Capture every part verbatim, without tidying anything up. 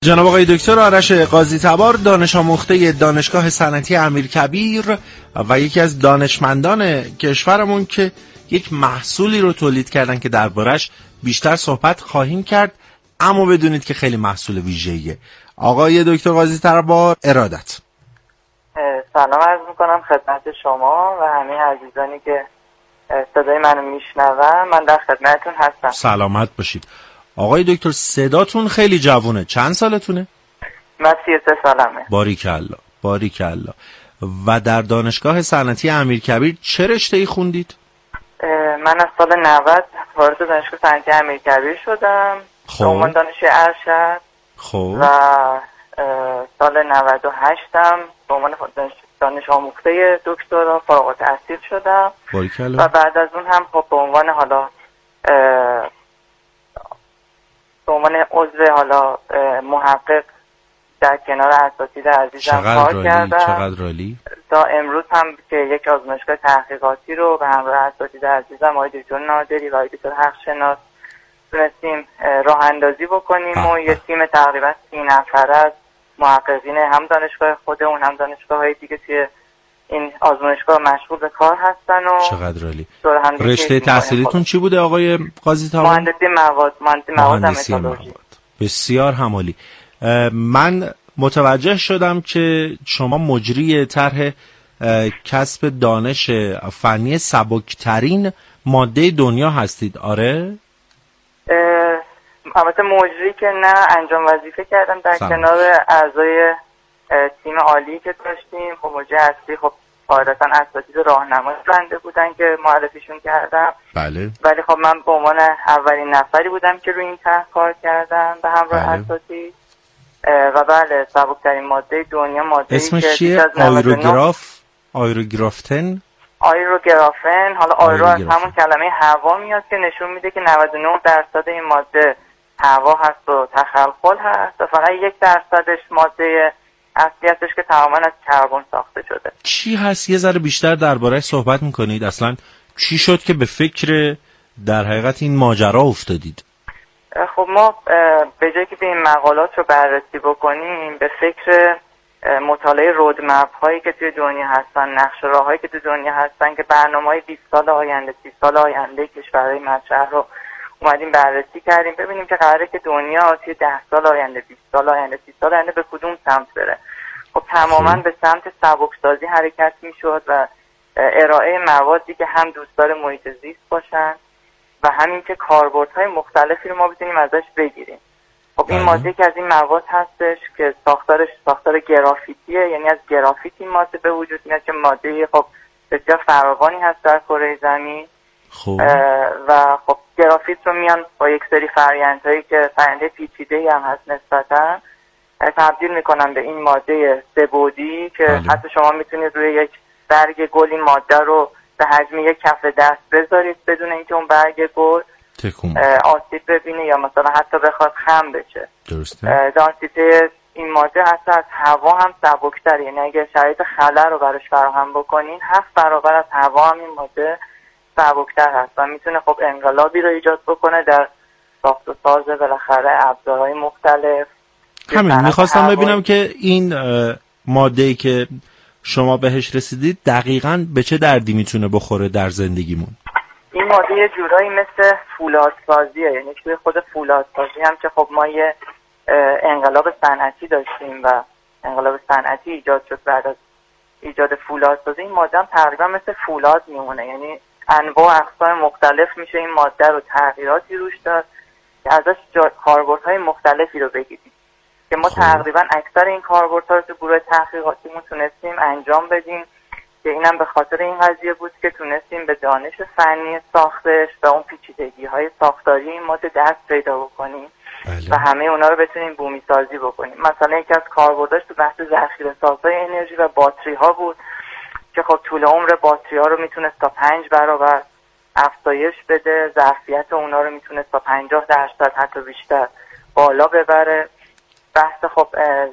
جناب آقای دکتر آرش قاضی تبار، دانش آموخته دانشگاه صنعتی امیرکبیر و یکی از دانشمندان کشورمون که یک محصولی رو تولید کردن که دربارش بیشتر صحبت خواهیم کرد، اما بدونید که خیلی محصول ویژه‌ایه. آقای دکتر قاضی تبار، ارادت. سلام عرض میکنم خدمت شما و همه عزیزانی که صدای منو میشنون. من در خدمتتون هستم. سلامت باشید. آقای دکتر صداتون خیلی جوونه. چند سالتونه؟ من سی و سه سالمه. باریکالله باریکالله. و در دانشگاه صنعتی امیرکبیر چه رشته‌ای خوندید؟ من از سال نود وارد دانشگاه صنعتی امیرکبیر شدم به عنوان دانشجوی ارشد. خب. و سال نود و هشت هم به عنوان دانش آموخته دکترا فارغ التحصیل شدم. باریکالله. و بعد از اون هم خب به عنوان حالا به عنوان عضو حالا محقق در کنار اساتید عزیزم کار کردم. چقدر عالی. تا امروز هم که یک آزمایشگاه تحقیقاتی رو به همراه اساتید عزیزم آقای دکتر نادری و آقای دکتر حقشناس تونستیم راه اندازی بکنیم اه. و یه تیم تقریبا سی نفره از محققین هم دانشگاه خودمون هم دانشگاه‌های دیگه توی این آزمایشگاه مشغول به کار هستن. و چقدر عالی. رشته تحصیلیتون چی بوده آقای قاضی تبار؟ مهندسی مواد. مهندسی مواد و متالورژی. بسیار همالی. من متوجه شدم که شما مجری طرح کسب دانش فنی سبکترین ماده دنیا هستید، آره؟ البته مجری که نه، انجام وظیفه کردم در سلام. کنار اعضای تیم عالی که داشتیم. خب مجری اصلی خب قاعدتا اساتید راهنمای بنده بودن که معرفیشون کردم. بله. ولی خب من به عنوان اولین نفری بودم که روی این طرح کار کردم به همراه بله. اساتید. و بله سبکترین ماده دنیا ماده اسمش چیه؟ آیروگراف آیروگرافتن آیروگرافن. حالا آیرو از همون کلمه هوا میاد که نشون میده که نود و نه درصد این ماده هوا هست و تخلخل هست و فقط یک درصدش ماده اصلی هستش که تماما از کربن ساخته شده. چی هست؟ یه ذره بیشتر درباره‌اش صحبت میکنید؟ اصلا چی شد که به فکر در حقیقت این ماجرا افتادید؟ خب ما به جایی که به این مقالات رو بررسی بکنیم به فکر مطالعه رودمپ هایی که توی دنیا هستن، نقشه راه هایی که توی دنیا هستن که برنامه‌های بیست سال آینده سی سال آینده کشورهای مطرح رو اومدیم بررسی کردیم ببینیم که قراره که دنیا توی ده سال آینده بیست سال آینده سی سال آینده به کدوم سمت بره. خب تماما به سمت سبکسازی حرکت میشد و ارائه موادی که هم دوستدار محیط زیست باشن و همین که کاربردهای مختلفی رو ما بتونیم ازش بگیریم. خب این ماده که از این مواد هستش که ساختارش ساختار گرافیتیه، یعنی از گرافیت این ماده به وجود میاد که ماده خب بسیار فراوانی هست در کره زمین. خب و خب گرافیت رو میان با یک سری فرآیندهایی که فرآیند پیچیده‌ای هم هست نسبتاً تبدیل میکنن به این ماده سه‌بعدی که بله. حتی شما میتونید روی یک برگ گل این ماده رو به حجم یک کف دست بذارید بدون اینکه اون برگ گل آسیب ببینه یا مثلا حتی بخواد خم بشه. درسته. دانسیته این ماده حتی از هوا هم سبکتر، یعنی اگه شرایط خلا رو براش فراهم بکنین هفت برابر از هوا هم این ماده سبکتر هست و میتونه خب انقلابی رو ایجاد بکنه در ساخت و ساز بالاخره ابزارهای مختلف. همین میخواستم ببینم که این ماده‌ای که شما بهش رسیدید دقیقاً به چه دردی میتونه بخوره در زندگیمون؟ این ماده یه جورایی مثل فولادسازیه، یعنی توی خود فولادسازی هم که خب ما یه انقلاب صنعتی داشتیم و انقلاب صنعتی ایجاد شد. بعد از ایجاد فولادسازی این ماده هم تقریبا مثل فولاد میمونه، یعنی انواع و اقسام مختلف میشه این ماده رو تغییراتی روش داد که ازش کاربردهای مختلفی رو بگیریم که ما خوب. تقریبا اکثر این کاربردها رو تو گروه تحقیقاتیمون تونستیم انجام بدیم که اینم به خاطر این قضیه بود که تونستیم به دانش فنی ساختش و اون پیچیدگی‌های ساختاری این ماده دست پیدا بکنیم بله. و همه اونا رو بتونیم بومی سازی بکنیم. مثلا یکی از کاربرداش تو بحث ذخیره‌سازهای انرژی و باتری ها بود که خب طول عمر باتری ها رو میتونست تا پنج برابر افزایش بده، ظرفیت اونا رو میتونست تا پنجاه درصد حتی بیشتر بالا ببره. بحث خب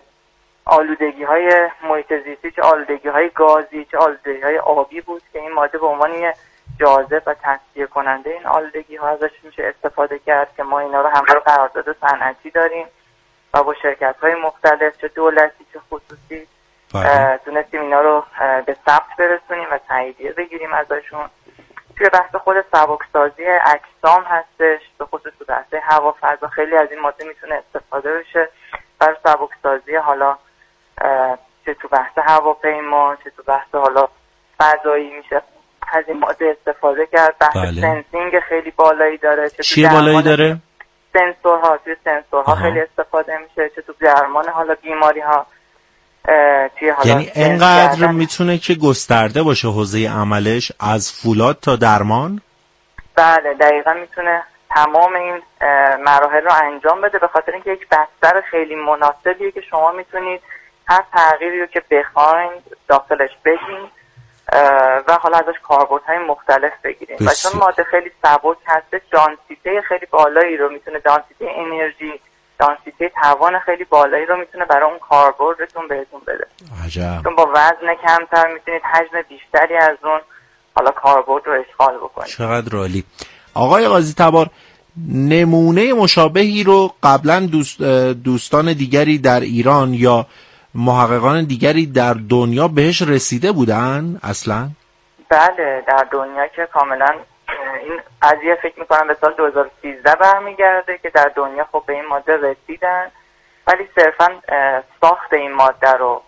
آلودگی های محیط زیستی، چه آلودگی های گازی چه آلودگی های آبی بود که این ماده به عنوان جاذب و تصفیه کننده این آلودگی ها ازش میشه استفاده کرد که ما اینا رو همه رو قرارداد صنعتی داریم و و با شرکت های مختلف چه دولتی چه خصوصی تونستیم اینا رو به ثبت برسونیم و تاییدیه بگیریم ازشون. توی بحث خود سبکسازی اجسام هستش، به خصوص تو بحث هوافضا خیلی از این ماده میتونه استفاده بشه برای سبکسازی، حالا چه تو بحث هواپیما چه تو بحث حالا فضایی میشه از این ماده استفاده کرد. بحث بله. سنسینگ خیلی بالایی داره. چه چیه بالایی داره؟ سنسورها، توی سنسورها خیلی استفاده میشه، چه تو درمان حالا بیماری ها. یعنی اینقدر میتونه که گسترده باشه حوزه عملش از فولاد تا درمان؟ بله دقیقا میتونه تمام این مراحل رو انجام بده، به خاطر اینکه یک بستر خیلی مناسبیه که شما میتونید هر تغییری رو که بخواین داخلش بدین و حالا ازش کاربردهای مختلف بگیریم. و چون ماده خیلی سبک هسته، دانسیته خیلی بالایی رو میتونه، دانسیته انرژی، دانسیته توان خیلی بالایی رو میتونه برای اون کاربردتون بهتون بده. عجب. چون با وزن کمتر میتونید حجم بیشتری از اون حالا کاربرد رو اشغال بکنید. چقدر عالی. آقای قاضی تبار، نمونه مشابهی رو قبلا دوست دوستان دیگری در ایران یا محققان دیگری در دنیا بهش رسیده بودن اصلا؟ بله در دنیا که کاملا این قضیه فکر میکنم به سال دو هزار و سیزده برمیگرده که در دنیا خب به این ماده رسیدن، ولی صرفا ساخت این ماده رو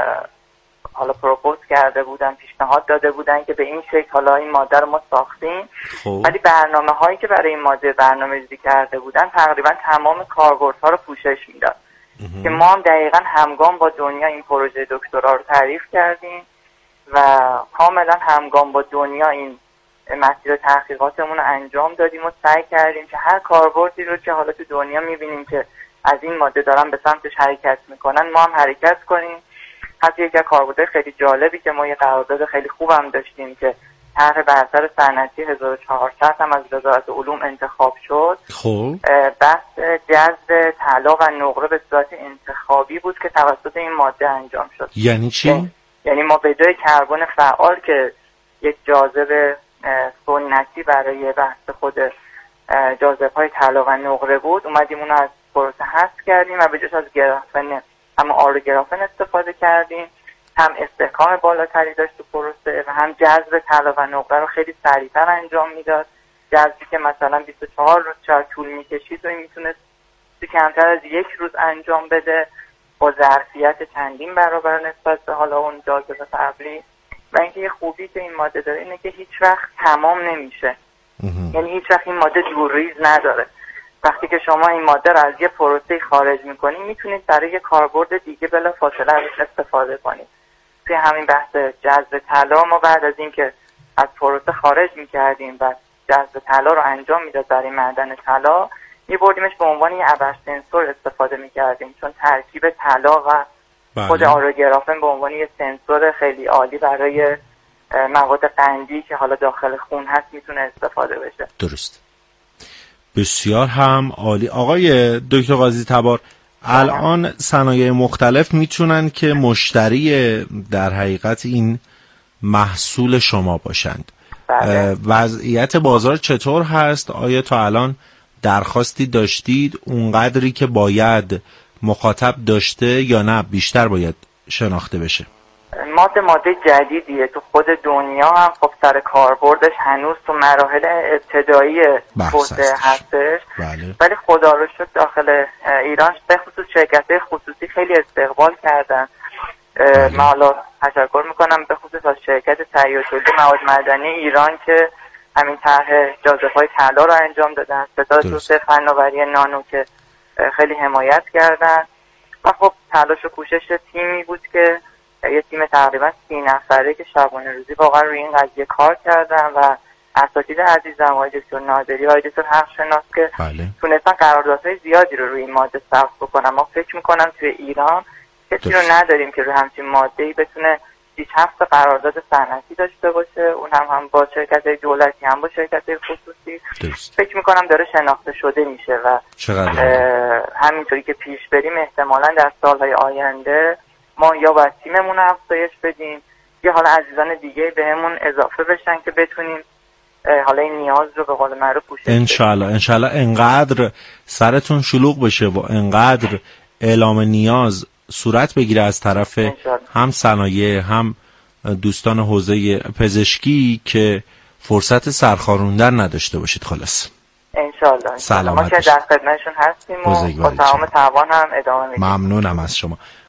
حالا پروپوز کرده بودن، پیشنهاد داده بودن که به این شکل حالا این ماده رو ما ساختیم. خوب. ولی برنامه هایی که برای این ماده برنامه‌ریزی کرده بودن تقریبا تمام کاربردها رو پوشش میداد که ما هم دقیقا همگام با دنیا این پروژه دکترا رو تعریف کردیم و کاملا همگام با دنیا این مسیر تحقیقاتمون رو انجام دادیم و سعی کردیم که هر کاربردی رو که حالا تو دنیا میبینیم که از این ماده دارن به سمتش حرکت میکنن ما هم حرکت کنیم. حتی یکی از کاربردهای خیلی جالبی که ما یه قرارداد خیلی خوبم داشتیم که طرح برتر صنعتی هزار و چهارصد هم از وزارت علوم انتخاب شد. خب بحث جذب طلا و نقره به صورت انتخابی بود که توسط این ماده انجام شد. یعنی چی؟ یعنی ما به جای کربن فعال که یک جاذب سنتی برای بحث خود جاذبه‌های طلا و نقره بود، اومدیم اون از پروسه حذف کردیم و به جاش از گرافن هم آروگرافن استفاده کردیم. هم استحکام بالاتری داشت تو پروسه و هم جذب طلا و نقره رو خیلی سریعتر انجام میداد. جذبی که مثلا بیست و چهار روز چهار طول میکشید و این میتونست کمتر از یک روز انجام بده با ظرفیت چندین برابر نسبت به حالا اون جاذبه قبلی. و اینکه یه خوبی که این ماده داره اینه که هیچ وقت تمام نمیشه. یعنی هیچ وقت این ماده دورریز نداره. وقتی که شما این ماده رو از یه پروسه خارج میکنید میتونید برای یه کاربرد دیگه بلا فاصله ازش استفاده کنید. توی همین بحث جذب طلا ما بعد از اینکه از پروسه خارج میکردیم و جذب طلا رو انجام میداد برای معدن طلا، میبردیمش به عنوان یه ابر سنسور استفاده میکردیم، چون ترکیب طلا و خود آروگرافن به عنوان یه سنسور خیلی عالی برای مواد قندی که حالا داخل خون هست میتونه استفاده بشه. درست. بسیار هم عالی. آقای دکتر قاضی تبار، الان صنایع مختلف میتونن که مشتری در حقیقت این محصول شما باشند. بله. وضعیت بازار چطور هست؟ آیا تا الان درخواستی داشتید اونقدری که باید مخاطب داشته یا نه بیشتر باید شناخته بشه؟ ماده ماده جدیدیه تو خود دنیا هم خب سر کاربردش هنوز تو مراحل ابتدایی توسعه هستش. بله. ولی خدا رو شکر داخل ایران به خصوص شرکت‌های خصوصی خیلی استقبال کردن. بله. من حالا تشکر میکنم به خصوص از شرکت تهیه و تولید مواد معدنی ایران که همین طرح جاذبه‌های طلا رو انجام دادن، ستاد توسعه فناوری نانو که خیلی حمایت کردن و خب تلاش و کوشش تیمی بود که یه تیم تقریبا سی نفره که شبانه روزی واقعا روی این قضیه کار کردن و اساتید عزیزم آقای دکتر نادری، آقای دکتر حقشناس که بله. تونستن قراردادهای زیادی رو روی این ماده ثبت بکنن. ما فکر میکنم توی ایران کسی رو نداریم که روی همچین ماده‌ای بتونه بیش هفت قرارداد صنعتی داشته باشه، اون هم هم با شرکت‌های دولتی هم با شرکت‌های خصوصی. درست. فکر میکنم داره شناخته شده میشه و همینطوری که پیش بریم احتمالاً در سالهای آینده ما یا باید تیممون افزایش بدیم یا حالا عزیزان دیگه بهمون اضافه بشن که بتونیم حالا این نیاز رو به قول معروف پوشش بدیم. انشالله انشالله انقدر سرتون شلوغ بشه و انقدر اعلام نیاز صورت بگیره از طرف انشالله. هم صنایع هم دوستان حوزه پزشکی که فرصت سرخاروندن نداشته باشید. خلاص انشالله. سلامت ما که در خدمتشون هستیم و با تمام توان هم ادامه میدیم. ممنونم از شما.